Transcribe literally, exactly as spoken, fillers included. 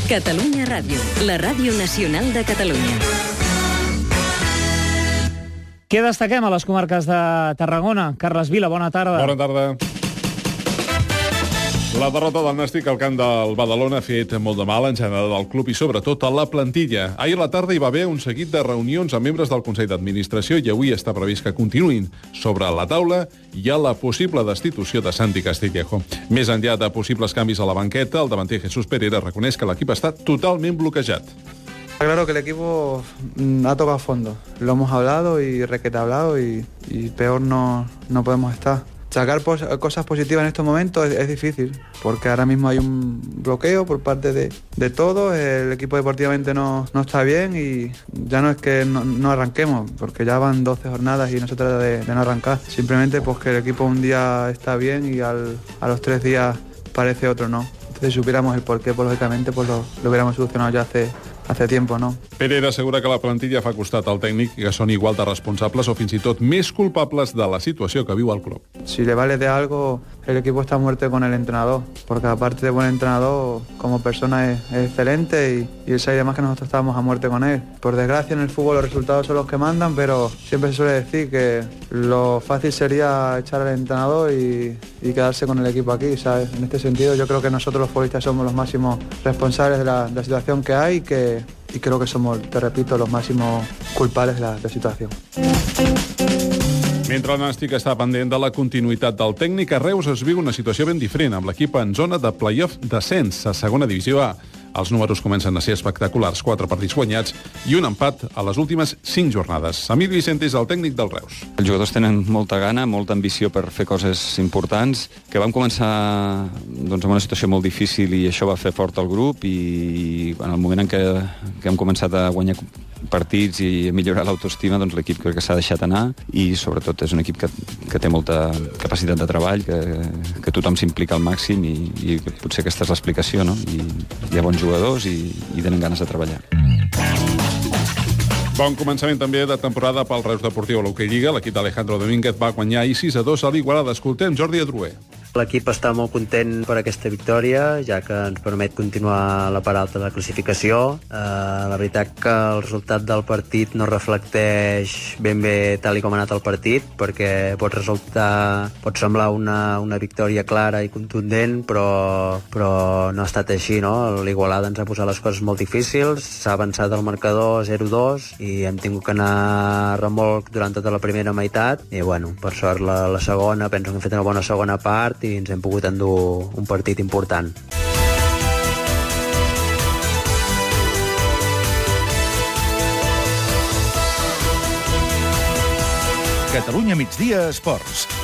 Catalunya Ràdio, la ràdio nacional de Catalunya. Què destaquem a les comarques de Tarragona? Carles Vila, bona tarda. Bona tarda. La derrota del Nàstic al camp del Badalona ha fet molt de mal en general del club i sobretot a la plantilla. Ahir a la tarda hi va haver un seguit de reunions amb membres del Consell d'Administració i avui està previst que continuïn. Sobre la taula hi ha la possible destitució de Santi Castillejo. Més enllà de possibles canvis a la banqueta, el davanter Jesús Pereira reconeix que l'equip està totalment bloquejat. Claro que el equipo ha tocado fondo. Lo hemos hablado y requete hablado y, y peor no, no podemos estar. Sacar pos cosas positivas en estos momentos es, es difícil, porque ahora mismo hay un bloqueo por parte de, de todos, el equipo deportivamente no, no está bien y ya no es que no, no arranquemos, porque ya van doce jornadas y no se trata de, de no arrancar, simplemente pues que el equipo un día está bien y al, a los tres días parece otro no. Entonces si supiéramos el porqué, pues lógicamente pues lo, lo hubiéramos solucionado ya hace... hace tiempo, ¿no? Pereira assegura que la plantilla fa costat al tècnic i que són igual de responsables o fins i tot més culpables de la situació que viu el club. Si le vale de algo, el equipo está a muerte con el entrenador, porque aparte de buen entrenador, como persona es, es excelente y, y él sabe además que nosotros estábamos a muerte con él. Por desgracia en el fútbol los resultados son los que mandan, pero siempre se suele decir que lo fácil sería echar al entrenador y, y quedarse con el equipo aquí, ¿sabes? En este sentido yo creo que nosotros los futbolistas somos los máximos responsables de la, de la situación que hay y que y creo que somos, te repito, los máximos culpables de la, de la situació. Mentre el Nàstic està pendent de la continuïtat del tècnic, a Reus es viu una situació ben diferent, amb l'equip en zona de play-off descens a segona divisió A. Els números comencen a ser espectaculars, quatre partits guanyats i un empat a les últimes cinc jornades. Emili Vicente és el tècnic del Reus. Els jugadors tenen molta gana, molta ambició per fer coses importants, que vam començar doncs, en una situació molt difícil i això va fer fort el grup i en el moment en què, que hem començat a guanyar partits i a millorar l'autoestima, doncs l'equip crec que s'ha deixat anar i sobretot és un equip que, que té molta capacitat de treball, que, que tothom s'implica al màxim i, i potser aquesta és l'explicació, no? I hi ha bons jugadors i, i tenen ganes de treballar. Bon començament també de temporada pel Reus Deportiu a l'Hockey Lliga. L'equip d'Alejandro Domínguez va guanyar ahir sis a dos a l'Igualada. Escoltem Jordi Adroer. L'equip està molt content per aquesta victòria, ja que ens permet continuar la part alta de la classificació. Eh, la veritat que el resultat del partit no reflecteix ben bé tal i com ha anat el partit, perquè pot resultar, pot semblar una, una victòria clara i contundent, però, però no ha estat així, no? L'Igualada ens ha posat les coses molt difícils, s'ha avançat el marcador zero dos i hem tingut que anar a remolc durant tota la primera meitat i, bueno, per sort la, la segona, penso que hem fet una bona segona part i ens hem pogut endur un partit important. Catalunya Migdia Esports.